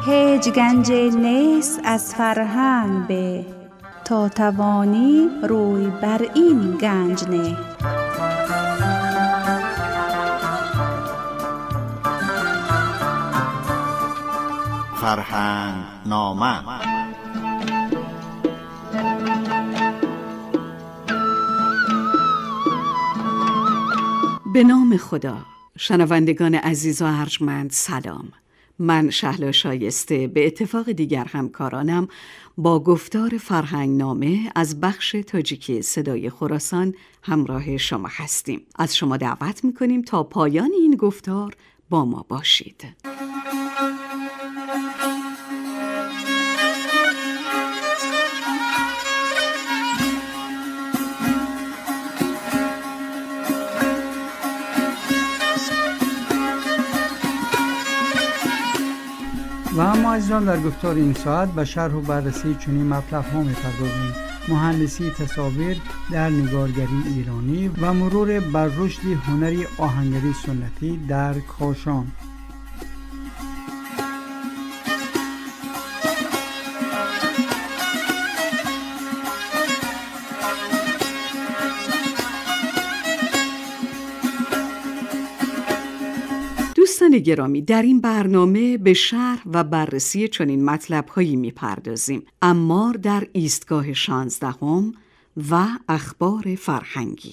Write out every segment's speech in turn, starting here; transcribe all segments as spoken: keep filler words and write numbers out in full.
هیچ گنج نیست از فرهنگ به، تا توانی روی بر این گنج نه. فرهنگ نامه. به نام خدا. شنوندگان عزیز و ارجمند سلام. من شهلا شایسته به اتفاق دیگر همکارانم با گفتار فرهنگ نامه از بخش تاجیکی صدای خراسان همراه شما هستیم. از شما دعوت میکنیم تا پایان این گفتار با ما باشید. و اما عزیزان در گفتار این ساعت به شرح و بررسی چنین مطلب ها می‌پردازیم: مهندسی تصاویر در نگارگری ایرانی و مرور بر رشد هنری آهنگری سنتی در کاشان. دوستان گرامی، در این برنامه به شرح و بررسی چنین مطلب‌هایی می‌پردازیم: عمار در ایستگاه شانزدهم و اخبار فرهنگی.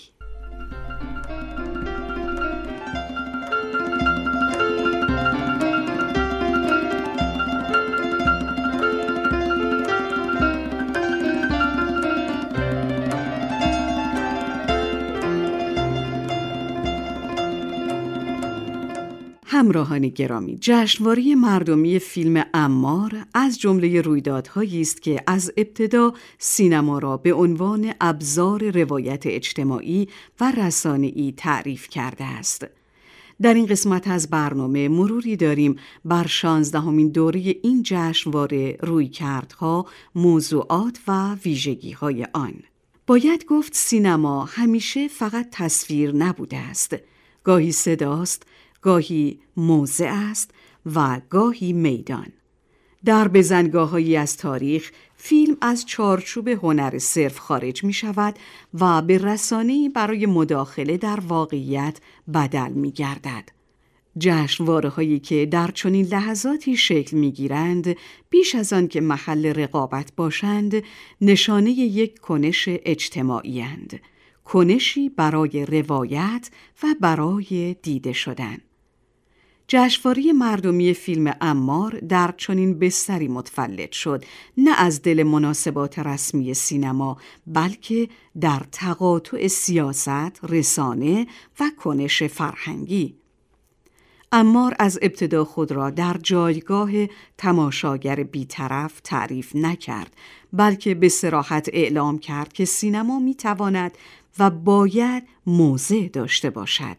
همراهان گرامی، جشنواره مردمی فیلم عمار از جمله رویدادهایی است که از ابتدا سینما را به عنوان ابزار روایت اجتماعی و رسانه‌ای تعریف کرده است. در این قسمت از برنامه مروری داریم بر شانزدهمین دوره این جشنواره، رویکردها، موضوعات و ویژگی‌های آن. باید گفت سینما همیشه فقط تصویر نبوده است. گاهی صداست، گاهی موضع است و گاهی میدان. در بزنگاه‌هایی از تاریخ فیلم از چارچوب هنر صرف خارج می شود و به رسانه‌ای برای مداخله در واقعیت بدل می گردد. جشنواره‌هایی که در چنین لحظاتی شکل می گیرند، بیش از آن که محل رقابت باشند، نشانه یک کنش اجتماعی اند. کنشی برای روایت و برای دیده شدن. جشنواره مردمی فیلم عمار در چنین بستری متولد شد، نه از دل مناسبات رسمی سینما، بلکه در تقاطع سیاست، رسانه و کنش فرهنگی. عمار از ابتدا خود را در جایگاه تماشاگر بی‌طرف تعریف نکرد، بلکه به صراحت اعلام کرد که سینما می‌تواند و باید موضع داشته باشد.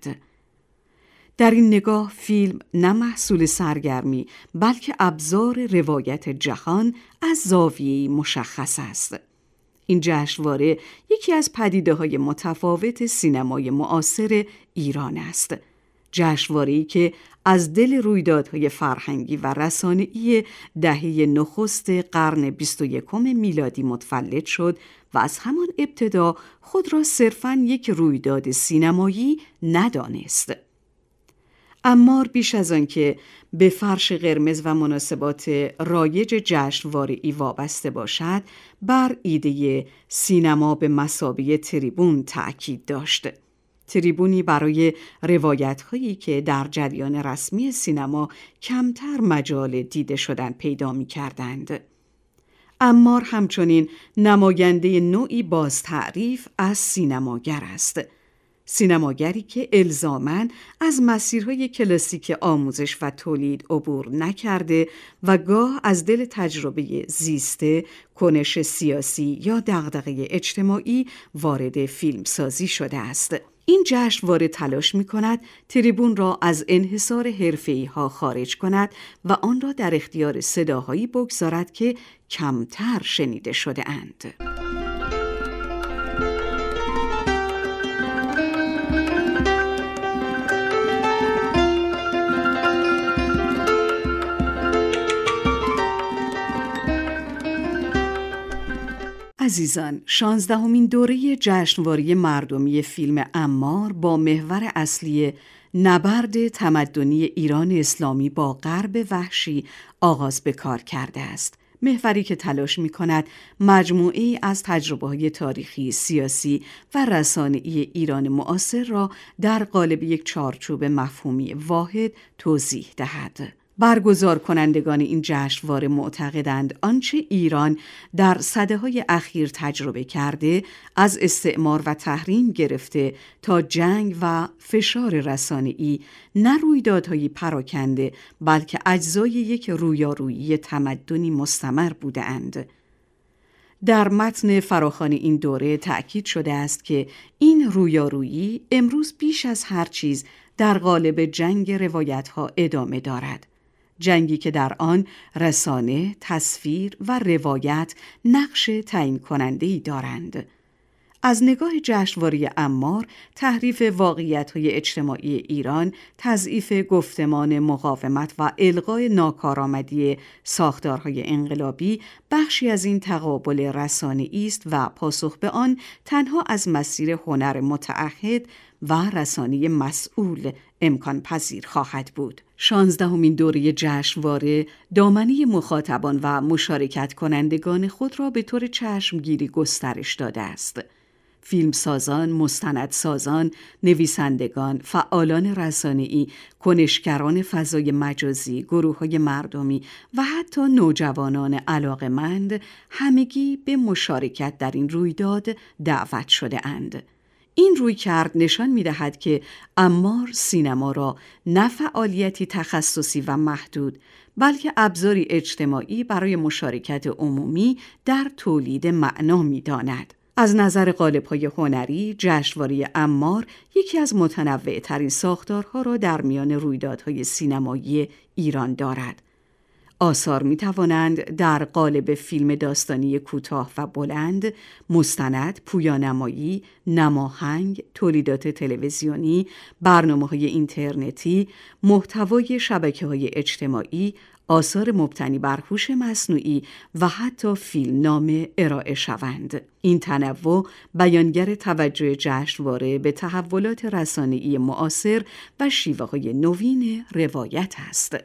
در این نگاه فیلم نه محصول سرگرمی، بلکه ابزار روایت جهان از زاویه‌ای مشخص است. این جشنواره یکی از پدیده‌های متفاوت سینمای معاصر ایران است. جشنواره‌ای که از دل رویدادهای فرهنگی و رسانه‌ای دهه نخست قرن بیست و یکم میلادی متولد شد و از همان ابتدا خود را صرفاً یک رویداد سینمایی ندانست. عمار بیش از آن که به فرش قرمز و مناسبات رایج جشنواره‌ای وابسته باشد، بر ایده سینما به مثابه تریبون تأکید داشت. تریبونی برای روایت‌هایی که در جریان رسمی سینما کمتر مجال دیده شدن پیدا می‌کردند. عمار همچنین نماینده نوعی بازتعریف از سینماگر است. سینماگری که الزاماً از مسیرهای کلاسیک آموزش و تولید عبور نکرده و گاه از دل تجربه زیسته، کنش سیاسی یا دغدغه اجتماعی وارد فیلمسازی شده است. این جشنواره تلاش می‌کند تریبون را از انحصار حرفه‌ای‌ها خارج کند و آن را در اختیار صداهایی بگذارد که کمتر شنیده شده اند. عزیزان، شانزدهمین دوره جشنواره مردمی فیلم عمار با محور اصلی نبرد تمدنی ایران اسلامی با غرب وحشی آغاز به کار کرده است. محوری که تلاش می کند مجموعه‌ای از تجربه‌های تاریخی، سیاسی و رسانه‌ای ایران معاصر را در قالب یک چارچوب مفهومی واحد توضیح دهد. برگزار کنندگان این جشنواره معتقدند آنچه ایران در سده‌های اخیر تجربه کرده، از استعمار و تحریم گرفته تا جنگ و فشار رسانه‌ای، نه رویدادهای پراکنده بلکه اجزای یک رویارویی تمدنی مستمر بودند. در متن فراخوان این دوره تأکید شده است که این رویارویی امروز بیش از هر چیز در قالب جنگ روایت‌ها ادامه دارد. جنگی که در آن رسانه، تصویر و روایت نقش تعیین کننده‌ای دارند. از نگاه جشنواره عمار، تحریف واقعیت‌های اجتماعی ایران، تضعیف گفتمان مقاومت و الغای ناکارآمدی ساختارهای انقلابی بخشی از این تقابل رسانه‌ای است و پاسخ به آن تنها از مسیر هنر متعهد و رسانه مسئول امکان پذیر خواهد بود. شانزدهمین دوره جشنواره دامنه مخاطبان و مشارکت کنندگان خود را به طور چشمگیری گسترش داده است. فیلمسازان، مستندسازان، نویسندگان، فعالان رسانه‌ای، کنشگران فضای مجازی، گروه‌های مردمی و حتی نوجوانان علاقه‌مند همگی به مشارکت در این رویداد دعوت شده اند. این رویکرد نشان می‌دهد که عمار سینما را نه فعالیتی تخصصی و محدود، بلکه ابزاری اجتماعی برای مشارکت عمومی در تولید معنا می‌داند. از نظر قالب‌های هنری، جشنواره عمار یکی از متنوع‌ترین ساختارها را در میان رویدادهای سینمایی ایران دارد. آثار می توانند در قالب فیلم داستانی کوتاه و بلند، مستند، پویانمایی، نماهنگ، تولیدات تلویزیونی، برنامه‌های اینترنتی، محتوای شبکه‌های اجتماعی، آثار مبتنی بر هوش مصنوعی و حتی فیلمنامه ارائه شوند. این تنوع بیانگر توجه جشنواره به تحولات رسانه‌ای معاصر و شیوه‌های نوین روایت است.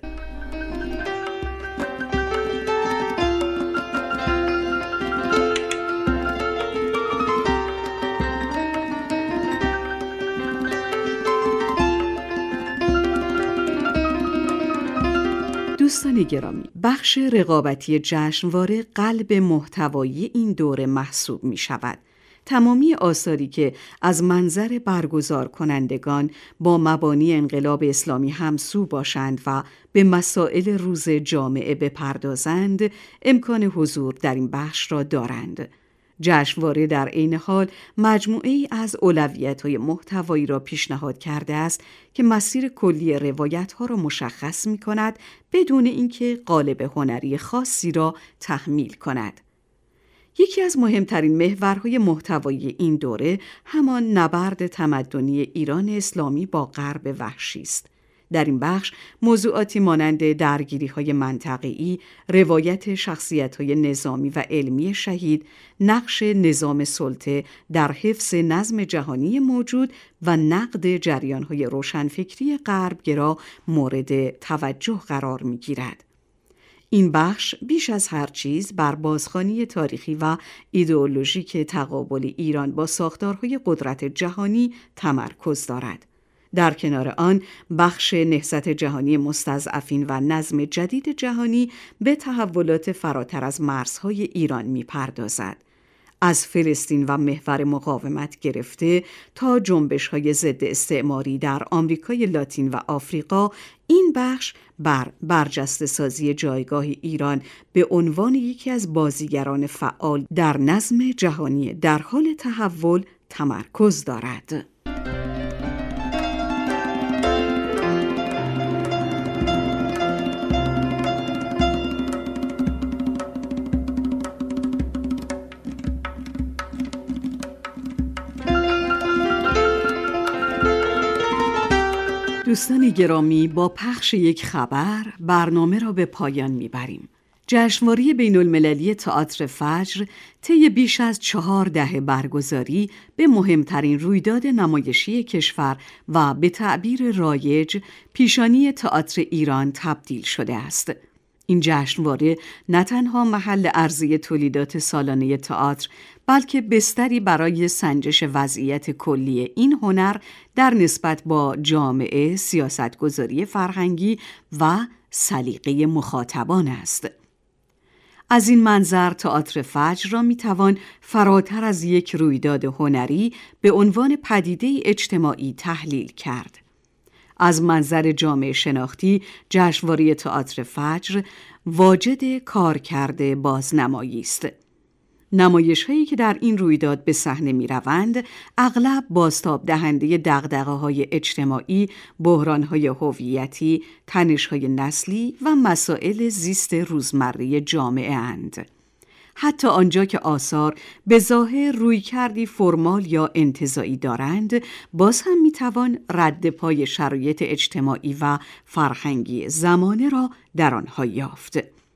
دوستان گرامی، بخش رقابتی جشنواره قلب محتوایی این دوره محسوب می شود. تمامی آثاری که از منظر برگزار کنندگان با مبانی انقلاب اسلامی همسو باشند و به مسائل روز جامعه بپردازند، امکان حضور در این بخش را دارند. جشنواره در عین حال مجموعه‌ای از اولویت‌های محتوایی را پیشنهاد کرده است که مسیر کلی روایت‌ها را مشخص می‌کند بدون اینکه قالب هنری خاصی را تحمیل کند. یکی از مهمترین محورهای محتوایی این دوره همان نبرد تمدنی ایران اسلامی با غرب وحشی است. در این بخش موضوعاتی مانند درگیری‌های منطقه‌ای، روایت شخصیت‌های نظامی و علمی شهید، نقش نظام سلطه در حفظ نظم جهانی موجود و نقد جریان‌های روشنفکری غربگرا مورد توجه قرار می‌گیرد. این بخش بیش از هر چیز بر بازخوانی تاریخی و ایدئولوژیک تقابل ایران با ساختارهای قدرت جهانی تمرکز دارد. در کنار آن، بخش نهضت جهانی مستضعفین و نظم جدید جهانی به تحولات فراتر از مرزهای ایران می‌پردازد. از فلسطین و محور مقاومت گرفته تا جنبش‌های ضد استعماری در آمریکای لاتین و آفریقا، این بخش بر برجسته سازی جایگاه ایران به عنوان یکی از بازیگران فعال در نظم جهانی در حال تحول تمرکز دارد. دوستان گرامی، با پخش یک خبر برنامه را به پایان میبریم. جشنواره بین المللی تئاتر فجر طی بیش از چهار دهه برگزاری به مهمترین رویداد نمایشی کشور و به تعبیر رایج پیشانی تئاتر ایران تبدیل شده است. این جشنواره نه تنها محل عرضه تولیدات سالانه تئاتر، بلکه بستری برای سنجش وضعیت کلی این هنر در نسبت با جامعه، سیاستگذاری فرهنگی و سلیقه مخاطبان است. از این منظر تئاتر فجر را میتوان فراتر از یک رویداد هنری به عنوان پدیده اجتماعی تحلیل کرد. از منظر جامعه شناختی، جشنواره تئاتر فجر واجد کارکرد بازنمایی است. نمایش‌هایی که در این رویداد به صحنه می‌روند، اغلب بازتاب دهنده دغدغه‌های اجتماعی، بحران‌های هویتی، تنش‌های نسلی و مسائل زیست روزمره جامعه اند. حتی آنجا که آثار به ظاهر رویکردی فرمال یا انتزاعی دارند، باز هم میتوان رد پای شرایط اجتماعی و فرهنگی زمانه را در آنها یافت.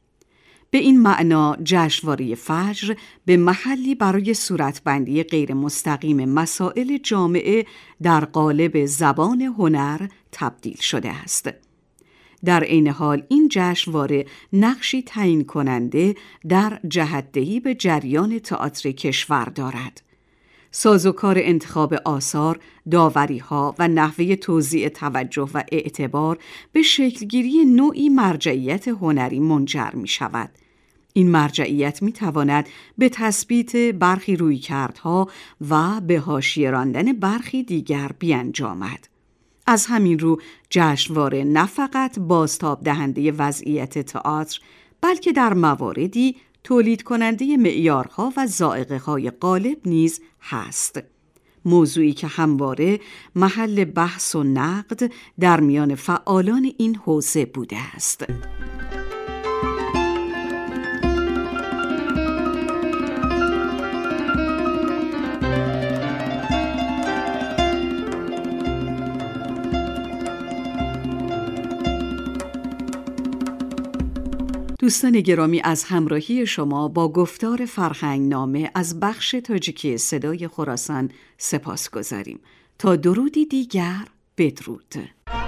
به این معنا جشنواره فجر به محلی برای صورتبندی غیر مستقیم مسائل جامعه در قالب زبان هنر تبدیل شده است. در عین حال این جشنواره نقشی تعیین کننده در جهت‌دهی به جریان تئاتر کشور دارد. سازوکار انتخاب آثار، داوری‌ها و نحوه توزیع توجه و اعتبار به شکلگیری نوعی مرجعیت هنری منجر می‌شود. این مرجعیت می‌تواند به تثبیت برخی رویکردها و به حاشیه راندن برخی دیگر بیانجامد. از همین رو جشنواره نه فقط بازتاب دهنده وضعیت تئاتر، بلکه در مواردی تولید کننده معیارها و ذائقه‌های غالب نیز هست. موضوعی که همواره محل بحث و نقد در میان فعالان این حوزه بوده است. دوستان گرامی، از همراهی شما با گفتار فرهنگنامه از بخش تاجیکی صدای خراسان سپاسگزاریم. تا درودی دیگر، بدرود.